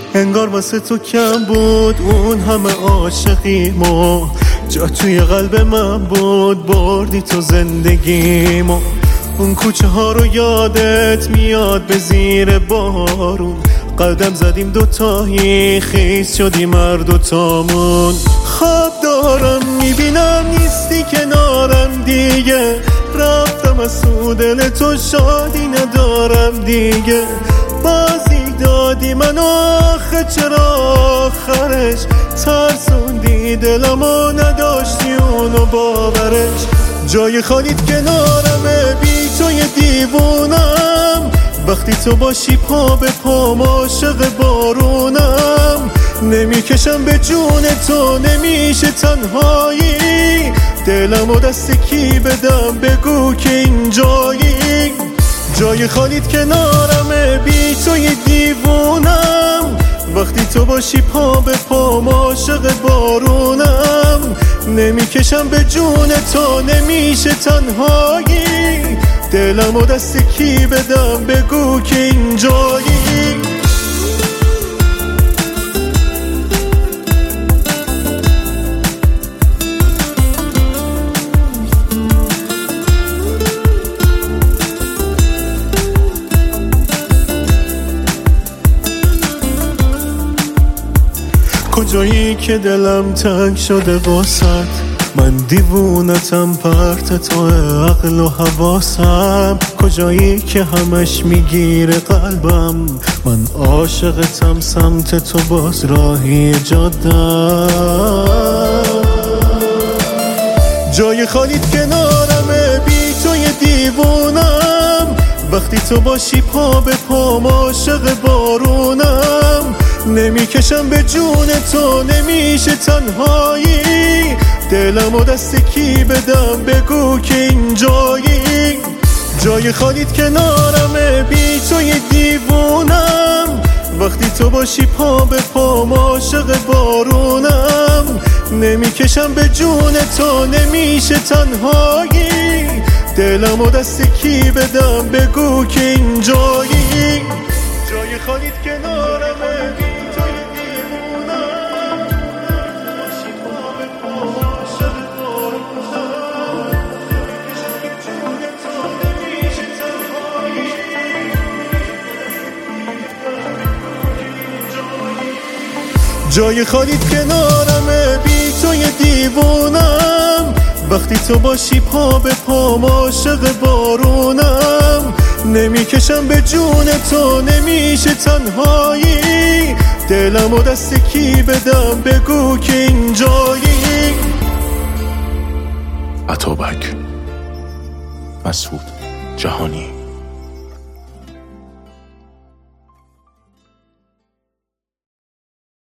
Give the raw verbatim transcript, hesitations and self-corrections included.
انگار واسه تو کم بود اون همه عاشقیمو، جا توی قلب من بود، بردی تو زندگیمو. اون کوچه ها رو یادت میاد به زیر بارون، قدم زدیم دوتایی خیس شدیم هر دوتامون. خواب دارم میبینم نیستی کنارم دیگه، رفتم از تو دل تو شادی ندارم دیگه. بازی دادی من آخه چرا آخرش ترسوندی دلمو نداشتی اونو باورش. جای خالیت کنارمه بی توی دیوونم، وقتی تو باشی پا به پام عاشق بارونم. نمیکشم به جون تو نمیشه تنهایی، دلمو دست کی بدم بگو که اینجایی. جای خالیت کنارمه بی توی دیوونم، وقتی تو باشی پا به پام عاشق بارونم. نمیکشم به جون تو نمیشه تنهایی، دلمو دست کی بدم بگو که اینجایی. کجایی که دلم تنگ شده واسط، من دیوونتم پرت تو عقل و حواسم. کجایی که همش میگیره قلبم، من عاشقتم سمت تو باز راهی جادم. جای خالیت کنارمه بی توی دیوونم، وقتی تو باشی پا به پام عاشق بارونم. نمیکشم به جون تو نمیشه تنهایی، دلمو دست کی بدم بگو که اینجایی. جای خالیت کنارمه بی توی دیوونم، وقتی تو باشی پا به پام عاشق بارونم. نمیکشم به جون تو نمیشه تنهایی، دلمو دست کی بدم بگو که اینجایی. جای خالیت کنارمه بی توی دیوونم، باشی پا به پام عاشق بارونم. نمیکشم به جون تو نمیشه تنهایی، جای خالیت کنارمه بی توی دیوونم، وقتی تو باشی پا به پام عاشق بارونم. نمیکشم به جون تو نمیشه تنهایی، دلمو دست کی بدم بگو که اینجایی. عطابک، مسعود جهانی.